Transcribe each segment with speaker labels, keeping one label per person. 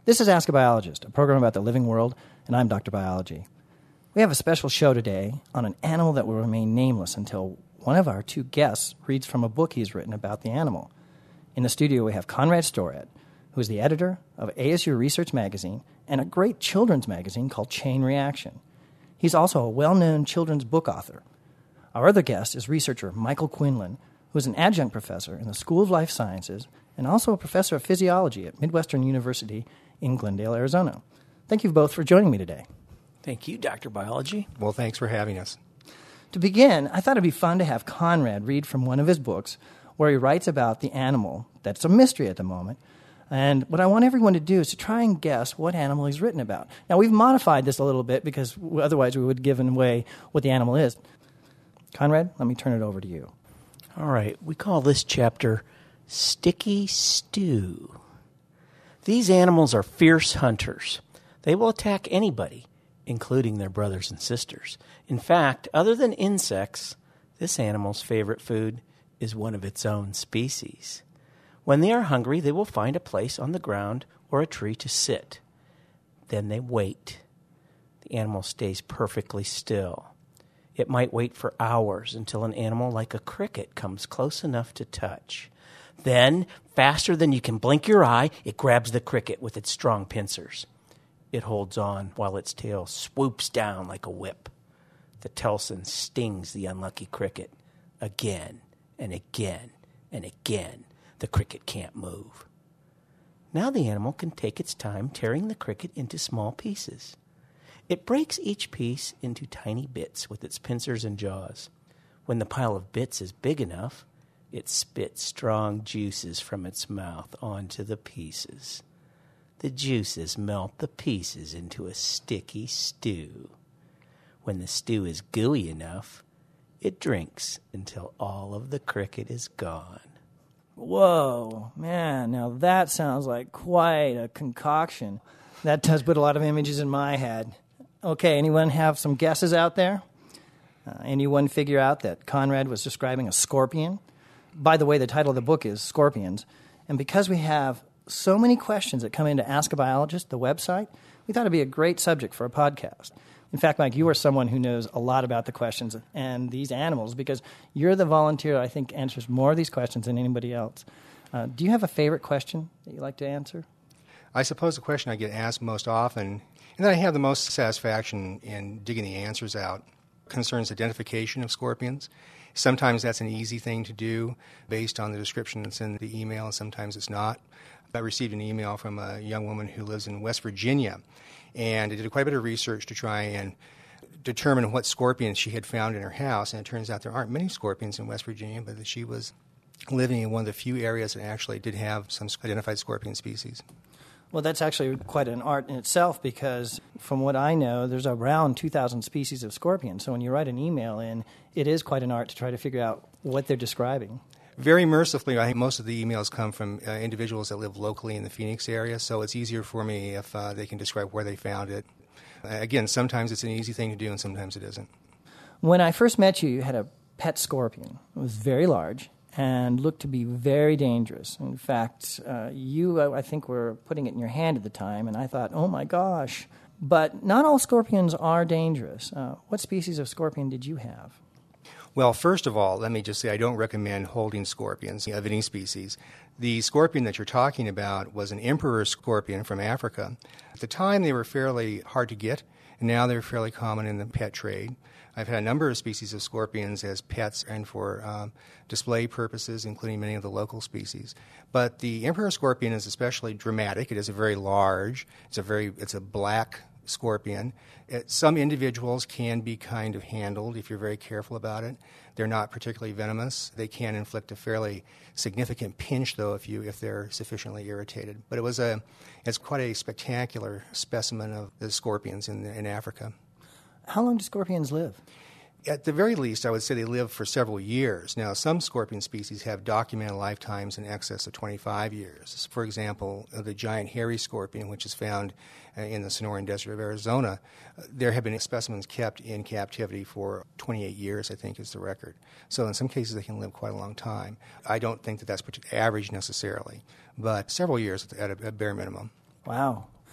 Speaker 1: This is Ask a Biologist, a program about the living world, and I'm Dr. Biology. We have a special show today on an animal that will remain nameless until one of our two guests reads from a book he's written about the animal. In the studio, we have Conrad Storet, who is the editor of ASU Research Magazine and a great children's magazine called Chain Reaction. He's also a well-known children's book author. Our other guest is researcher Michael Quinlan, who is an adjunct professor in the School of Life Sciences and also a professor of physiology at Midwestern University in Glendale, Arizona. Thank you both for joining me today.
Speaker 2: Thank you, Dr. Biology.
Speaker 3: Well, thanks for having us.
Speaker 1: To begin, I thought it'd be fun to have Conrad read from one of his books where he writes about the animal that's a mystery at the moment. And what I want everyone to do is to try and guess what animal he's written about. Now, we've modified this a little bit because otherwise we would have given away what the animal is. Conrad, let me turn it over to you.
Speaker 2: All right, we call this chapter Sticky Stew. These animals are fierce hunters. They will attack anybody, including their brothers and sisters. In fact, other than insects, this animal's favorite food is one of its own species. When they are hungry, they will find a place on the ground or a tree to sit. Then they wait. The animal stays perfectly still. It might wait for hours until an animal like a cricket comes close enough to touch. Then, faster than you can blink your eye, it grabs the cricket with its strong pincers. It holds on while its tail swoops down like a whip. The telson stings the unlucky cricket again and again and again. The cricket can't move. Now the animal can take its time tearing the cricket into small pieces. It breaks each piece into tiny bits with its pincers and jaws. When the pile of bits is big enough, it spits strong juices from its mouth onto the pieces. The juices melt the pieces into a sticky stew. When the stew is gooey enough, it drinks until all of the cricket is gone.
Speaker 1: Whoa, man, now that sounds like quite a concoction. That does put a lot of images in my head. Okay, anyone have some guesses out there? Anyone figure out that Conrad was describing a scorpion? By the way, the title of the book is Scorpions. And because we have so many questions that come in to Ask a Biologist, the website, we thought it'd be a great subject for a podcast. In fact, Mike, you are someone who knows a lot about the questions and these animals because you're the volunteer I think answers more of these questions than anybody else. Do you have a favorite question that you like to answer?
Speaker 3: I suppose the question I get asked most often, and that I have the most satisfaction in digging the answers out, concerns identification of scorpions. Sometimes that's an easy thing to do based on the description that's in the email, and sometimes it's not. I received an email from a young woman who lives in West Virginia, and I did quite a bit of research to try and determine what scorpions she had found in her house, and it turns out there aren't many scorpions in West Virginia, but that she was living in one of the few areas that actually did have some identified scorpion species.
Speaker 1: Well, that's actually quite an art in itself because from what I know, there's around 2,000 species of scorpions. So when you write an email in, it is quite an art to try to figure out what they're describing.
Speaker 3: Very mercifully, I think most of the emails come from individuals that live locally in the Phoenix area, so it's easier for me if they can describe where they found it. Again, sometimes it's an easy thing to do and sometimes it isn't.
Speaker 1: When I first met you, you had a pet scorpion. It was very large and looked to be very dangerous. In fact, you, I think, were putting it in your hand at the time, and I thought, oh my gosh. But not all scorpions are dangerous. What species of scorpion did you have?
Speaker 3: Well, first of all, let me just say I don't recommend holding scorpions of any species. The scorpion that you're talking about was an emperor scorpion from Africa. At the time, they were fairly hard to get, and now they're fairly common in the pet trade. I've had a number of species of scorpions as pets and for display purposes, including many of the local species. But the emperor scorpion is especially dramatic. It is a very large. It's a black scorpion. Some individuals can be kind of handled if you're very careful about it. They're not particularly venomous. They can inflict a fairly significant pinch, though, if they're sufficiently irritated. But it's quite a spectacular specimen of the scorpions in Africa.
Speaker 1: How long do scorpions live?
Speaker 3: At the very least, I would say they live for several years. Now, some scorpion species have documented lifetimes in excess of 25 years. For example, the giant hairy scorpion, which is found in the Sonoran Desert of Arizona, there have been specimens kept in captivity for 28 years, I think is the record. So in some cases, they can live quite a long time. I don't think that that's average necessarily, but several years at a bare minimum.
Speaker 1: Wow.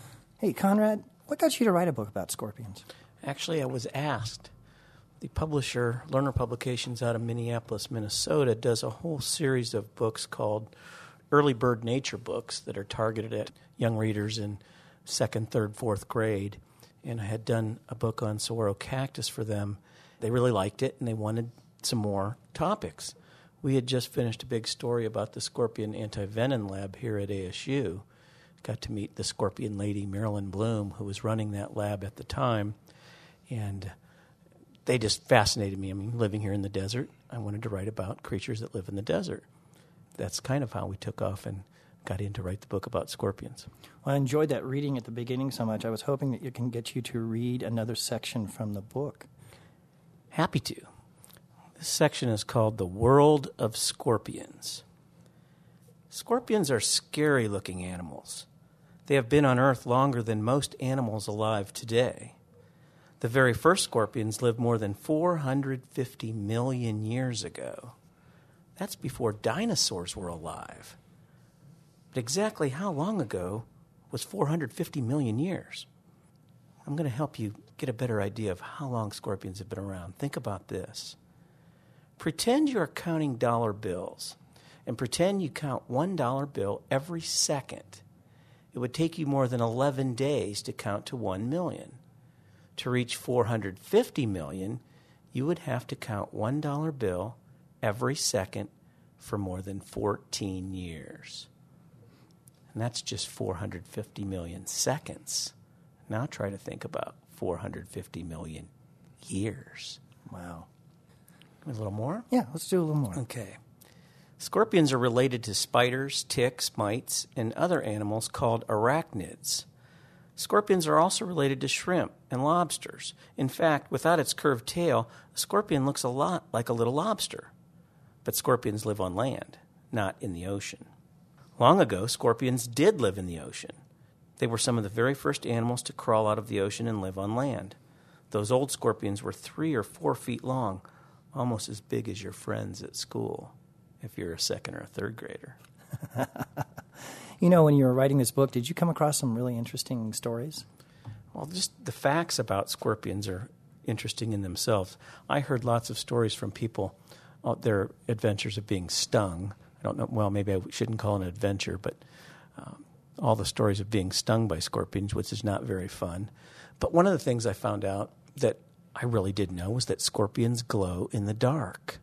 Speaker 1: Hey, Conrad, what got you to write a book about scorpions?
Speaker 2: Actually, I was asked. The publisher, Lerner Publications out of Minneapolis, Minnesota, does a whole series of books called Early Bird Nature books that are targeted at young readers in 2nd, 3rd, 4th grade. And I had done a book on saguaro cactus for them. They really liked it, and they wanted some more topics. We had just finished a big story about the scorpion anti-venom lab here at ASU. Got to meet the scorpion lady, Marilyn Bloom, who was running that lab at the time. And they just fascinated me. I mean, living here in the desert, I wanted to write about creatures that live in the desert. That's kind of how we took off and got in to write the book about scorpions.
Speaker 1: Well, I enjoyed that reading at the beginning so much. I was hoping that it can get you to read another section from the book.
Speaker 2: Happy to. This section is called The World of Scorpions. Scorpions are scary-looking animals. They have been on Earth longer than most animals alive today. The very first scorpions lived more than 450 million years ago. That's before dinosaurs were alive. But exactly how long ago was 450 million years? I'm going to help you get a better idea of how long scorpions have been around. Think about this. Pretend you're counting dollar bills, and pretend you count $1 bill every second. It would take you more than 11 days to count to 1 million. To reach 450 million, you would have to count $1 bill every second for more than 14 years. And that's just 450 million seconds. Now try to think about 450 million years.
Speaker 1: Wow.
Speaker 2: A little more?
Speaker 1: Yeah, let's do a little more.
Speaker 2: Okay. Scorpions are related to spiders, ticks, mites, and other animals called arachnids. Scorpions are also related to shrimp and lobsters. In fact, without its curved tail, a scorpion looks a lot like a little lobster. But scorpions live on land, not in the ocean. Long ago, scorpions did live in the ocean. They were some of the very first animals to crawl out of the ocean and live on land. Those old scorpions were 3 or 4 feet long, almost as big as your friends at school, if you're a 2nd or a 3rd grader.
Speaker 1: You know, when you were writing this book, did you come across some really interesting stories?
Speaker 2: Well, just the facts about scorpions are interesting in themselves. I heard lots of stories from people, their adventures of being stung. I don't know, well, maybe I shouldn't call it an adventure, but all the stories of being stung by scorpions, which is not very fun. But one of the things I found out that I really didn't know was that scorpions glow in the dark.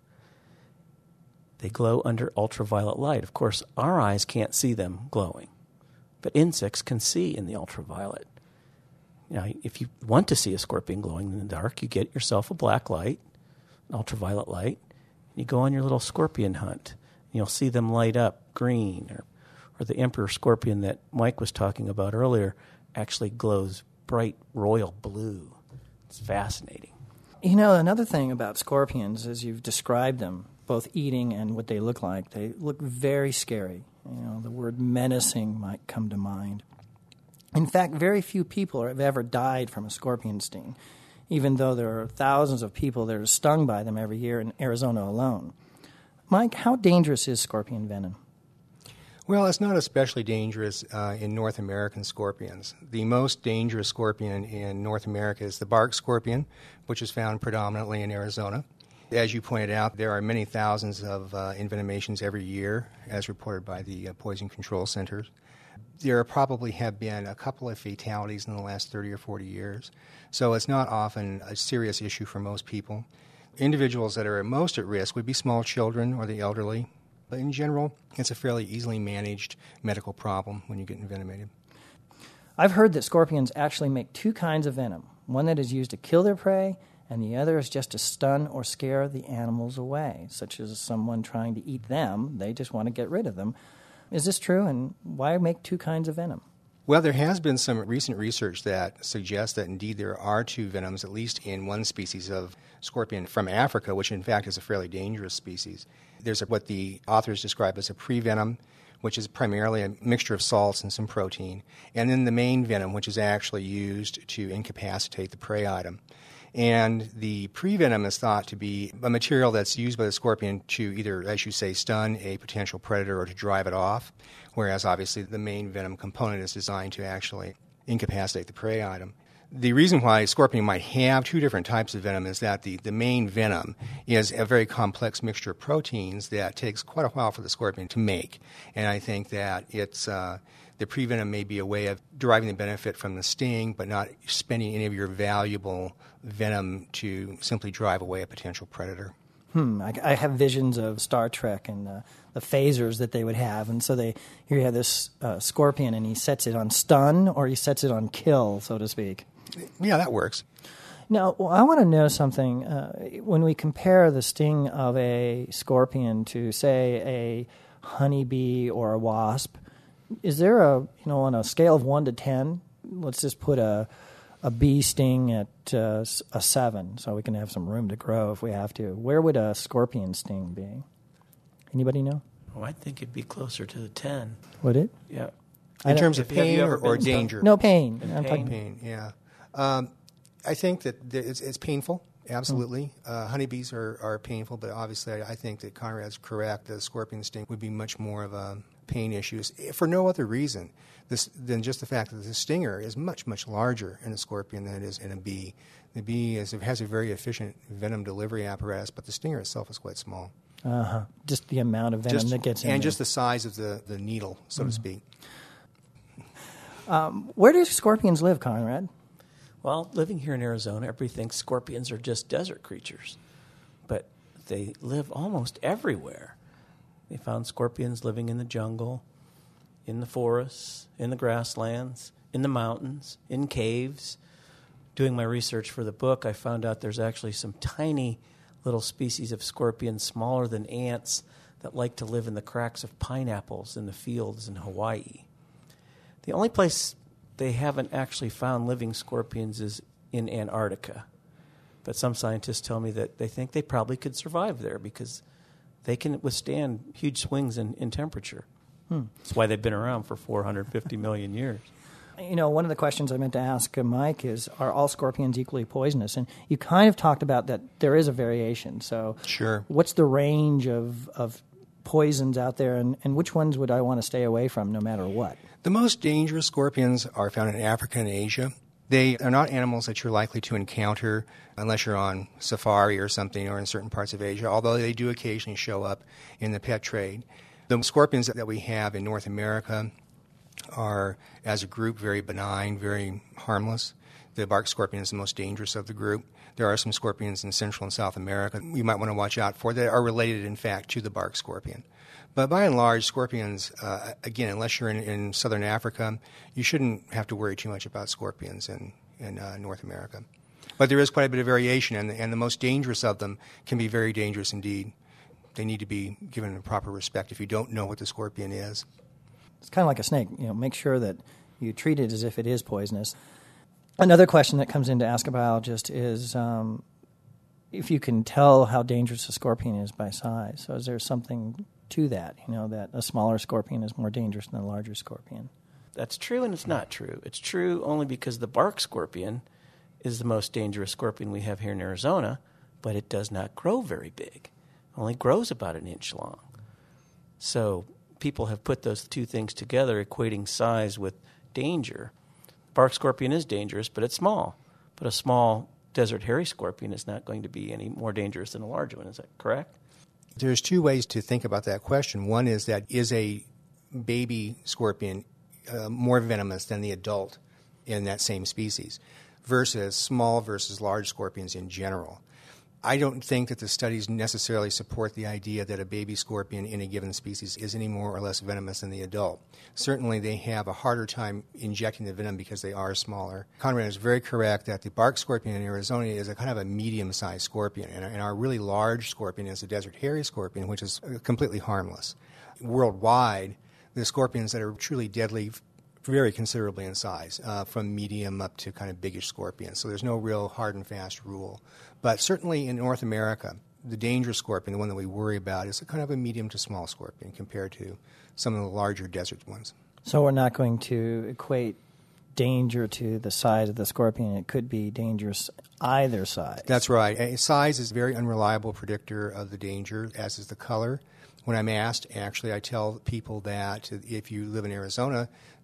Speaker 2: They glow under ultraviolet light. Of course, our eyes can't see them glowing, but insects can see in the ultraviolet. Now, if you want to see a scorpion glowing in the dark, you get yourself a black light, an ultraviolet light, and you go on your little scorpion hunt. And you'll see them light up green, or the emperor scorpion that Mike was talking about earlier actually glows bright royal blue. It's fascinating.
Speaker 1: You know, another thing about scorpions, as you've described them, both eating and what they look very scary. You know, the word menacing might come to mind. In fact, very few people have ever died from a scorpion sting, even though there are thousands of people that are stung by them every year in Arizona alone. Mike, how dangerous is scorpion venom?
Speaker 3: Well, it's not especially dangerous in North American scorpions. The most dangerous scorpion in North America is the bark scorpion, which is found predominantly in Arizona. As you pointed out, there are many thousands of envenomations every year, as reported by the Poison Control Centers. There probably have been a couple of fatalities in the last 30 or 40 years, so it's not often a serious issue for most people. Individuals that are most at risk would be small children or the elderly. But in general, it's a fairly easily managed medical problem when you get envenomated.
Speaker 1: I've heard that scorpions actually make 2 kinds of venom, one that is used to kill their prey, and the other is just to stun or scare the animals away, such as someone trying to eat them. They just want to get rid of them. Is this true, and why make 2 kinds of venom?
Speaker 3: Well, there has been some recent research that suggests that indeed there are 2 venoms, at least in one species of scorpion from Africa, which in fact is a fairly dangerous species. There's what the authors describe as a prevenom, which is primarily a mixture of salts and some protein, and then the main venom, which is actually used to incapacitate the prey item. And the prevenom is thought to be a material that's used by the scorpion to either, as you say, stun a potential predator or to drive it off, whereas obviously the main venom component is designed to actually incapacitate the prey item. The reason why scorpion might have two different types of venom is that the main venom is a very complex mixture of proteins that takes quite a while for the scorpion to make. And I think that it's the prevenom may be a way of deriving the benefit from the sting, but not spending any of your valuable venom to simply drive away a potential predator.
Speaker 1: I have visions of Star Trek and the phasers that they would have. And so here you have this scorpion, and he sets it on stun or he sets it on kill, so to speak.
Speaker 3: Yeah, that works.
Speaker 1: Now, I want to know something. When we compare the sting of a scorpion to, say, a honeybee or a wasp, is there on a scale of 1 to 10, let's just put a bee sting at a 7 so we can have some room to grow if we have to. Where would a scorpion sting be? Anybody know?
Speaker 2: Oh, I think it'd be closer to the 10.
Speaker 1: Would it?
Speaker 2: Yeah.
Speaker 3: In terms of
Speaker 2: Have you
Speaker 3: pain
Speaker 2: ever
Speaker 3: or
Speaker 2: been stung?
Speaker 3: danger?
Speaker 1: No, pain.
Speaker 2: And
Speaker 1: I'm
Speaker 2: pain?
Speaker 1: talking
Speaker 3: Pain, yeah. I think that it's painful, absolutely. Honeybees are painful, but obviously I think that Conrad's correct. The scorpion sting would be much more of a pain issue for no other reason than just the fact that the stinger is much, much larger in a scorpion than it is in a bee. The bee has a very efficient venom delivery apparatus, but the stinger itself is quite small.
Speaker 1: Just the amount of venom that gets in
Speaker 3: and
Speaker 1: there.
Speaker 3: just the size of the needle, so to speak.
Speaker 1: Where do scorpions live, Conrad?
Speaker 2: Well, living here in Arizona, everybody thinks scorpions are just desert creatures, but they live almost everywhere. They found scorpions living in the jungle, in the forests, in the grasslands, in the mountains, in caves. Doing my research for the book, I found out there's actually some tiny little species of scorpions, smaller than ants, that like to live in the cracks of pineapples in the fields in Hawaii. The only place they haven't actually found living scorpions is in Antarctica. But some scientists tell me that they think they probably could survive there because they can withstand huge swings in temperature. That's why they've been around for 450 million years.
Speaker 1: One of the questions I meant to ask Mike is, are all scorpions equally poisonous? And you kind of talked about that there is a variation. So
Speaker 3: Sure.
Speaker 1: What's the range of poisons out there, and which ones would I want to stay away from no matter what?
Speaker 3: The most dangerous scorpions are found in Africa and Asia. They are not animals that you're likely to encounter unless you're on safari or something or in certain parts of Asia, although they do occasionally show up in the pet trade. The scorpions that we have in North America are, as a group, very benign, very harmless. The bark scorpion is the most dangerous of the group. There are some scorpions in Central and South America you might want to watch out for that are related, in fact, to the bark scorpion. But by and large, scorpions, again, unless you're in southern Africa, you shouldn't have to worry too much about scorpions in North America. But there is quite a bit of variation, and the most dangerous of them can be very dangerous indeed. They need to be given the proper respect if you don't know what the scorpion is.
Speaker 1: It's kind of like a snake. Make sure that you treat it as if it is poisonous. Another question that comes in to ask a biologist is if you can tell how dangerous a scorpion is by size. So is there something to that, that a smaller scorpion is more dangerous than a larger scorpion?
Speaker 2: That's true and it's not true. It's true only because the bark scorpion is the most dangerous scorpion we have here in Arizona, but it does not grow very big. It only grows about an inch long. So people have put those two things together, equating size with danger. Bark scorpion is dangerous, but it's small. But a small desert hairy scorpion is not going to be any more dangerous than a large one. Is that correct?
Speaker 3: There's two ways to think about that question. One is that is a baby scorpion more venomous than the adult in that same species versus small versus large scorpions in general. I don't think that the studies necessarily support the idea that a baby scorpion in a given species is any more or less venomous than the adult. Certainly they have a harder time injecting the venom because they are smaller. Conrad is very correct that the bark scorpion in Arizona is a kind of a medium-sized scorpion, and our really large scorpion is the desert hairy scorpion, which is completely harmless. Worldwide, the scorpions that are truly deadly vary considerably in size, from medium up to kind of biggish scorpions. So there's no real hard and fast rule. But certainly in North America, the dangerous scorpion, the one that we worry about, is a kind of a medium to small scorpion compared to some of the larger desert ones.
Speaker 1: So we're not going to equate danger to the size of the scorpion. It could be dangerous either side.
Speaker 3: That's right. Size is a very unreliable predictor of the danger, as is the color. When I'm asked, actually, I tell people that if you live in Arizona,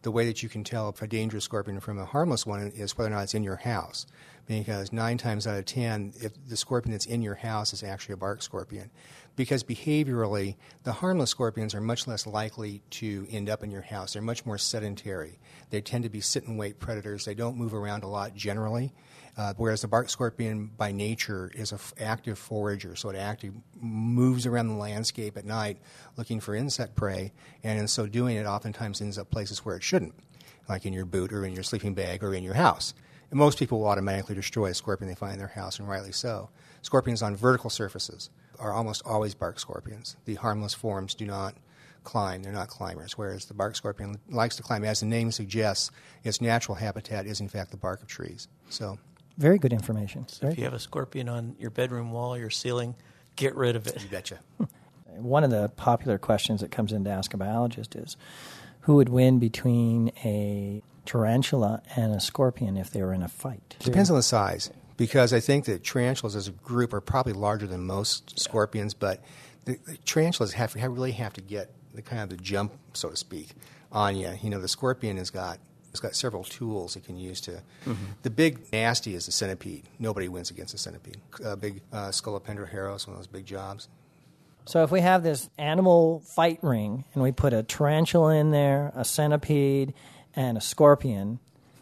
Speaker 3: the way that you can tell if a dangerous scorpion from a harmless one is whether or not it's in your house. Because 9 times out of 10, if the scorpion that's in your house is actually a bark scorpion. Because behaviorally, the harmless scorpions are much less likely to end up in your house. They're much more sedentary. They tend to be sit-and-wait predators. They don't move around a lot generally. Whereas the bark scorpion, by nature, is an active forager, so it actively moves around the landscape at night looking for insect prey, and in so doing, it oftentimes ends up places where it shouldn't, like in your boot or in your sleeping bag or in your house. And most people will automatically destroy a scorpion they find in their house, and rightly so. Scorpions on vertical surfaces are almost always bark scorpions. The harmless forms do not climb. They're not climbers, whereas the bark scorpion likes to climb. As the name suggests, its natural habitat is, in fact, the bark of trees. So,
Speaker 1: very good information.
Speaker 2: So if you have a scorpion on your bedroom wall or your ceiling, get rid of it.
Speaker 3: You betcha.
Speaker 1: One of the popular questions that comes in to Ask a Biologist is, who would win between a tarantula and a scorpion if they were in a fight?
Speaker 3: Depends on the size, because I think that tarantulas as a group are probably larger than most scorpions, but the tarantulas really have to get the kind of the jump, so to speak, on you. You know, the scorpion has got several tools it can use to. Mm-hmm. The big nasty is the centipede. Nobody wins against a centipede. Big Scolopendroheiros, one of those big jobs.
Speaker 1: So if we have this animal fight ring and we put a tarantula in there, a centipede, and a scorpion.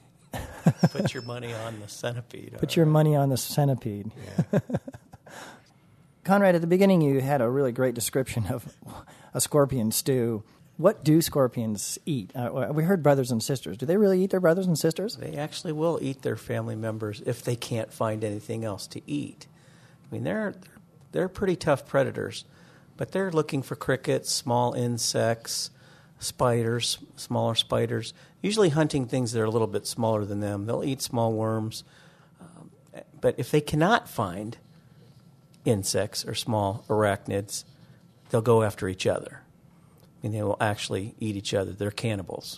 Speaker 2: Put your money on the centipede.
Speaker 1: Put your money on the centipede.
Speaker 3: Yeah.
Speaker 1: Conrad, at the beginning you had a really great description of a scorpion stew. What do scorpions eat? We heard brothers and sisters. Do they really eat their brothers and sisters?
Speaker 2: They actually will eat their family members if they can't find anything else to eat. I mean, they're pretty tough predators, but they're looking for crickets, small insects, spiders, smaller spiders, usually hunting things that are a little bit smaller than them. They'll eat small worms. But if they cannot find insects or small arachnids, they'll go after each other. I mean, they will actually eat each other. They're cannibals.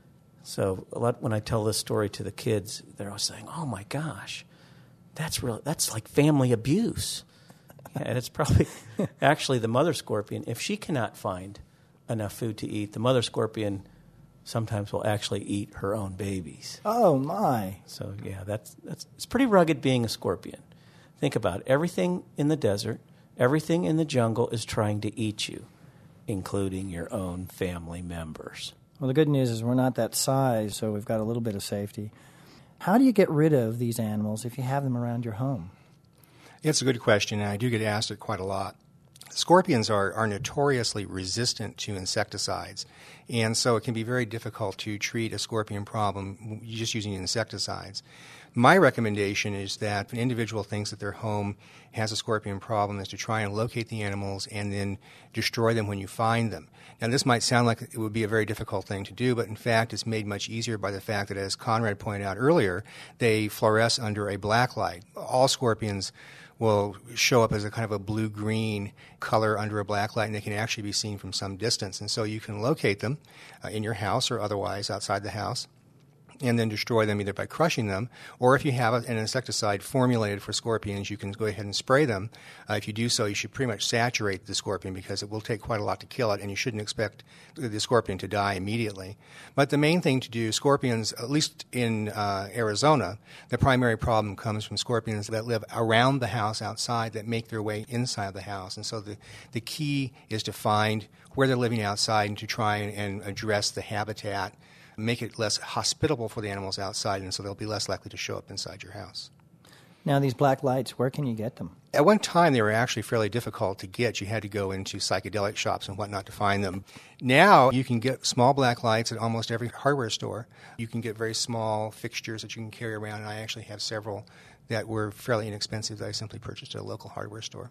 Speaker 2: So when I tell this story to the kids, they're always saying, "Oh my gosh, that's like family abuse." Yeah, and it's probably actually the mother scorpion. If she cannot find enough food to eat, the mother scorpion sometimes will actually eat her own babies.
Speaker 1: Oh my!
Speaker 2: So yeah, it's pretty rugged being a scorpion. Think about it. Everything in the desert, everything in the jungle is trying to eat you, including your own family members.
Speaker 1: Well, the good news is we're not that size, so we've got a little bit of safety. How do you get rid of these animals if you have them around your home?
Speaker 3: It's a good question, and I do get asked it quite a lot. Scorpions are notoriously resistant to insecticides, and so it can be very difficult to treat a scorpion problem just using insecticides. My recommendation is that if an individual thinks that their home has a scorpion problem is to try and locate the animals and then destroy them when you find them. Now, this might sound like it would be a very difficult thing to do, but in fact it's made much easier by the fact that, as Conrad pointed out earlier, they fluoresce under a black light. All scorpions will show up as a kind of a blue-green color under a black light, and they can actually be seen from some distance. And so you can locate them in your house or otherwise outside the house, and then destroy them either by crushing them, or if you have an insecticide formulated for scorpions, you can go ahead and spray them. If you do so, you should pretty much saturate the scorpion because it will take quite a lot to kill it, and you shouldn't expect the scorpion to die immediately. But the main thing to do, scorpions, at least in Arizona, the primary problem comes from scorpions that live around the house outside that make their way inside the house. And so the key is to find where they're living outside and to try and address the habitat, make it less hospitable for the animals outside, and so they'll be less likely to show up inside your house.
Speaker 1: Now, these black lights, where can you get them?
Speaker 3: At one time, they were actually fairly difficult to get. You had to go into psychedelic shops and whatnot to find them. Now, you can get small black lights at almost every hardware store. You can get very small fixtures that you can carry around, and I actually have several that were fairly inexpensive that I simply purchased at a local hardware store.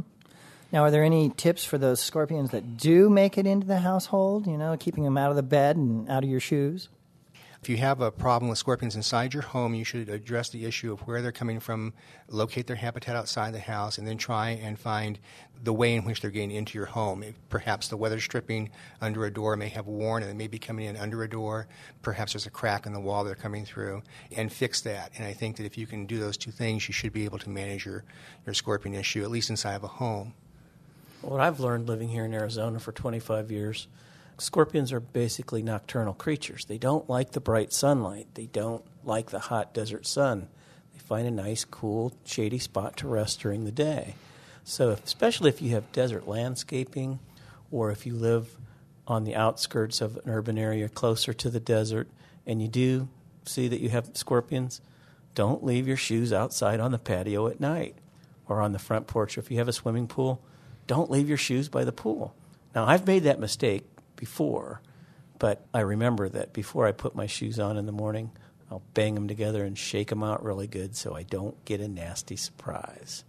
Speaker 1: Now, are there any tips for those scorpions that do make it into the household, keeping them out of the bed and out of your shoes?
Speaker 3: If you have a problem with scorpions inside your home, you should address the issue of where they're coming from, locate their habitat outside the house, and then try and find the way in which they're getting into your home. Perhaps the weather stripping under a door may have worn and they may be coming in under a door. Perhaps there's a crack in the wall they're coming through, and fix that. And I think that if you can do those two things, you should be able to manage your scorpion issue, at least inside of a home.
Speaker 2: What I've learned living here in Arizona for 25 years, Scorpions are basically nocturnal creatures. They don't like the bright sunlight. They don't like the hot desert sun. They find a nice, cool, shady spot to rest during the day. So especially if you have desert landscaping or if you live on the outskirts of an urban area closer to the desert and you do see that you have scorpions, don't leave your shoes outside on the patio at night or on the front porch. If you have a swimming pool, don't leave your shoes by the pool. Now, I've made that mistake before, but I remember that before I put my shoes on in the morning, I'll bang them together and shake them out really good so I don't get a nasty surprise.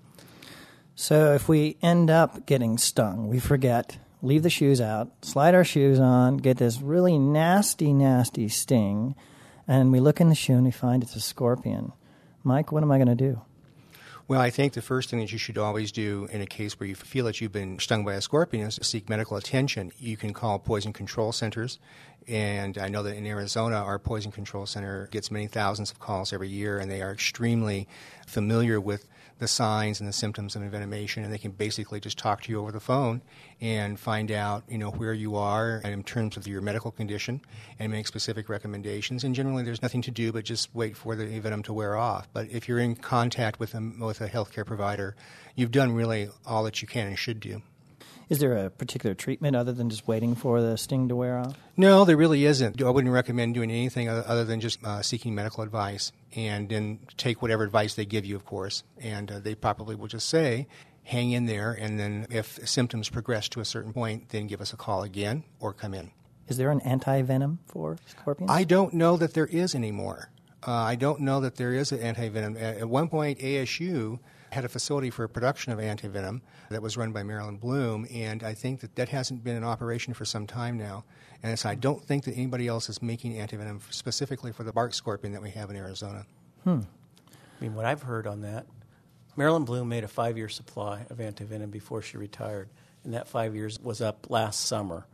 Speaker 1: So if we end up getting stung, we forget, leave the shoes out, slide our shoes on, get this really nasty, nasty sting, and we look in the shoe and we find it's a scorpion. Mike, what am I going to do?
Speaker 3: Well, I think the first thing that you should always do in a case where you feel that you've been stung by a scorpion is seek medical attention. You can call poison control centers, and I know that in Arizona, our poison control center gets many thousands of calls every year, and they are extremely familiar with the signs and the symptoms of envenomation, and they can basically just talk to you over the phone and find out, where you are in terms of your medical condition and make specific recommendations. And generally, there's nothing to do but just wait for the venom to wear off. But if you're in contact with a healthcare provider, you've done really all that you can and should do.
Speaker 1: Is there a particular treatment other than just waiting for the sting to wear off?
Speaker 3: No, there really isn't. I wouldn't recommend doing anything other than just seeking medical advice, and then take whatever advice they give you, of course. And they probably will just say, hang in there, and then if symptoms progress to a certain point, then give us a call again or come in.
Speaker 1: Is there an anti-venom for scorpions?
Speaker 3: I don't know that there is anymore. I don't know that there is an anti-venom. At one point, ASU had a facility for production of antivenom that was run by Marilyn Bloom, and I think that hasn't been in operation for some time now. And so I don't think that anybody else is making antivenom specifically for the bark scorpion that we have in Arizona.
Speaker 2: I mean, what I've heard on that, Marilyn Bloom made a 5-year supply of antivenom before she retired, and that 5 years was up last summer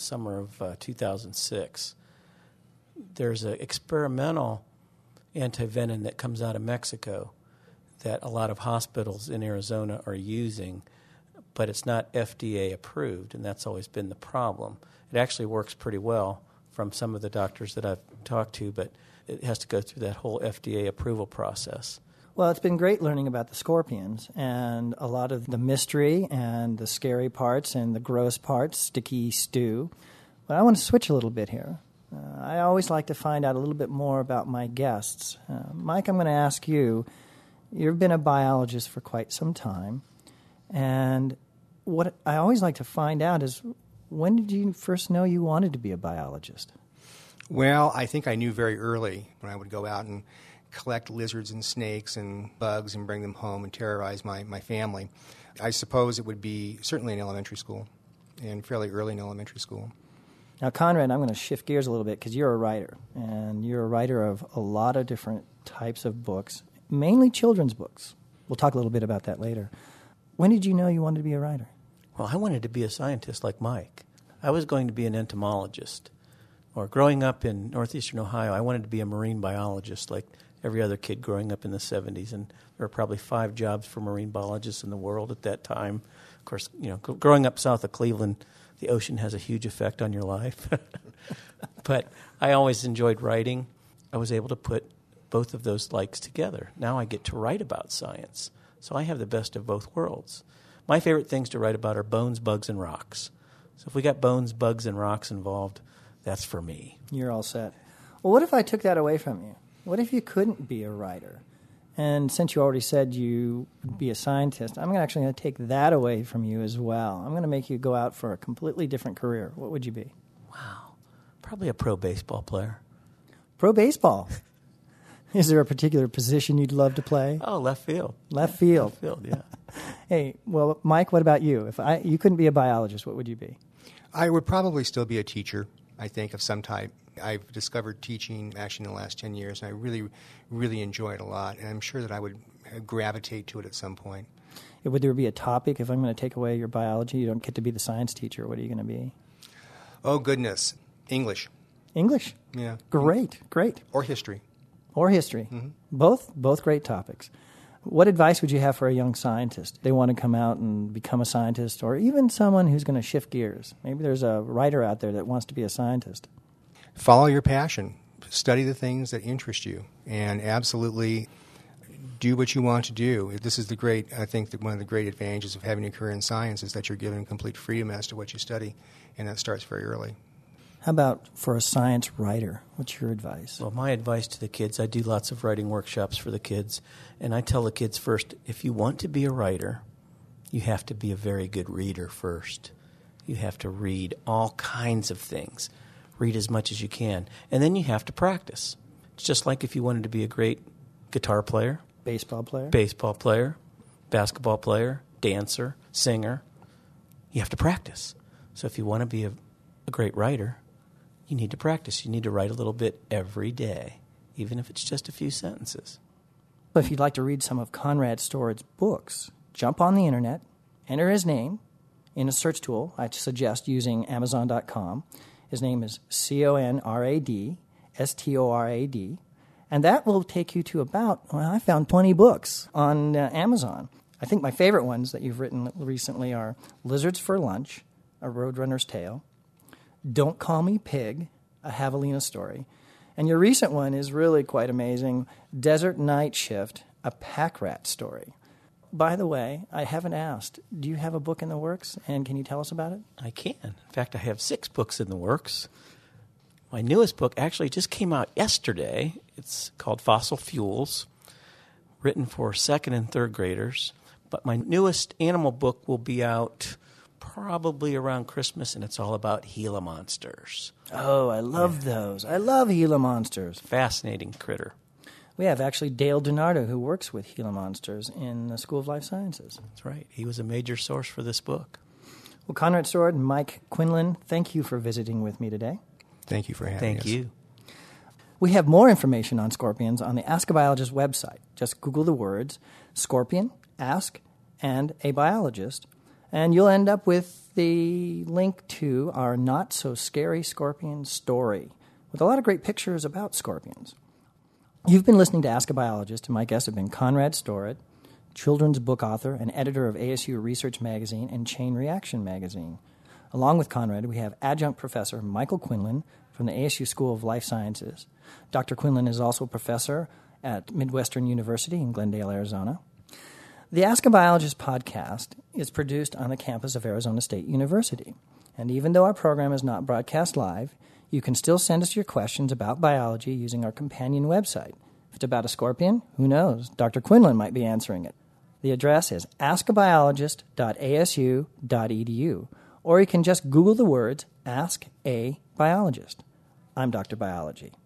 Speaker 2: of 2006. There's an experimental antivenom that comes out of Mexico that a lot of hospitals in Arizona are using, but it's not FDA approved, and that's always been the problem. It actually works pretty well from some of the doctors that I've talked to, but it has to go through that whole FDA approval process.
Speaker 1: Well, it's been great learning about the scorpions and a lot of the mystery and the scary parts and the gross parts, Sticky Stew. But I want to switch a little bit here. I always like to find out a little bit more about my guests. Mike, I'm going to ask you, you've been a biologist for quite some time, and what I always like to find out is, when did you first know you wanted to be a biologist?
Speaker 3: Well, I think I knew very early when I would go out and collect lizards and snakes and bugs and bring them home and terrorize my family. I suppose it would be certainly in elementary school, and fairly early in elementary school.
Speaker 1: Now, Conrad, I'm going to shift gears a little bit because you're a writer, and you're a writer of a lot of different types of books, mainly children's books. We'll talk a little bit about that later. When did you know you wanted to be a writer?
Speaker 2: Well, I wanted to be a scientist like Mike. I was going to be an entomologist. Or growing up in northeastern Ohio, I wanted to be a marine biologist like every other kid growing up in the 70s. And there were probably 5 jobs for marine biologists in the world at that time. Of course, growing up south of Cleveland, the ocean has a huge effect on your life. But I always enjoyed writing. I was able to put both of those likes together. Now I get to write about science. So I have the best of both worlds. My favorite things to write about are bones, bugs, and rocks. So if we got bones, bugs, and rocks involved, that's for me.
Speaker 1: You're all set. Well, what if I took that away from you? What if you couldn't be a writer? And since you already said you would be a scientist, I'm actually going to take that away from you as well. I'm going to make you go out for a completely different career. What would you be?
Speaker 2: Wow. Probably a pro baseball player.
Speaker 1: Pro baseball? Is there a particular position you'd love to play?
Speaker 2: Oh, left field.
Speaker 1: Left field.
Speaker 2: Left field, yeah.
Speaker 1: Hey, well, Mike, what about you? If you couldn't be a biologist, what would you be?
Speaker 3: I would probably still be a teacher, I think, of some type. I've discovered teaching actually in the last 10 years, and I really, really enjoy it a lot, and I'm sure that I would gravitate to it at some point.
Speaker 1: Would there be a topic? If I'm going to take away your biology, you don't get to be the science teacher, what are you going to be?
Speaker 3: Oh, goodness. English.
Speaker 1: English?
Speaker 3: Yeah.
Speaker 1: Great.
Speaker 3: Or history.
Speaker 1: Or history.
Speaker 3: Mm-hmm.
Speaker 1: Both great topics. What advice would you have for a young scientist? They want to come out and become a scientist, or even someone who's going to shift gears. Maybe there's a writer out there that wants to be a scientist.
Speaker 3: Follow your passion. Study the things that interest you, and absolutely do what you want to do. This is I think that one of the great advantages of having a career in science is that you're given complete freedom as to what you study, and that starts very early.
Speaker 1: How about for a science writer? What's your advice?
Speaker 2: Well, my advice to the kids, I do lots of writing workshops for the kids, and I tell the kids first, if you want to be a writer, you have to be a very good reader first. You have to read all kinds of things. Read as much as you can. And then you have to practice. It's just like if you wanted to be a great guitar player,
Speaker 1: baseball player,
Speaker 2: basketball player, dancer, singer. You have to practice. So if you want to be a great writer, you need to practice. You need to write a little bit every day, even if it's just a few sentences.
Speaker 1: If you'd like to read some of Conrad Storad's books, jump on the internet, enter his name in a search tool. I suggest using Amazon.com. His name is ConradStorad, and that will take you to about, I found 20 books on Amazon. I think my favorite ones that you've written recently are Lizards for Lunch, A Roadrunner's Tale, Don't Call Me Pig, A Javelina Story. And your recent one is really quite amazing, Desert Night Shift, A Pack Rat Story. By the way, I haven't asked, do you have a book in the works, and can you tell us about it?
Speaker 2: I can. In fact, I have 6 books in the works. My newest book actually just came out yesterday. It's called Fossil Fuels, written for 2nd and 3rd graders. But my newest animal book will be out probably around Christmas, and it's all about Gila monsters.
Speaker 1: Oh, I love those. I love Gila monsters.
Speaker 2: Fascinating critter.
Speaker 1: We have actually Dale DiNardo, who works with Gila monsters in the School of Life Sciences.
Speaker 2: That's right. He was a major source for this book.
Speaker 1: Well, Conrad Storad and Mike Quinlan, thank you for visiting with me today.
Speaker 3: Thank you for having us.
Speaker 2: Thank you.
Speaker 1: We have more information on scorpions on the Ask a Biologist website. Just Google the words scorpion, ask, and a biologist, and you'll end up with the link to our not-so-scary scorpion story with a lot of great pictures about scorpions. You've been listening to Ask a Biologist, and my guests have been Conrad Storad, children's book author and editor of ASU Research Magazine and Chain Reaction Magazine. Along with Conrad, we have adjunct professor Michael Quinlan from the ASU School of Life Sciences. Dr. Quinlan is also a professor at Midwestern University in Glendale, Arizona. The Ask a Biologist podcast is produced on the campus of Arizona State University. And even though our program is not broadcast live, you can still send us your questions about biology using our companion website. If it's about a scorpion, who knows? Dr. Quinlan might be answering it. The address is askabiologist.asu.edu, or you can just Google the words Ask a Biologist. I'm Dr. Biology.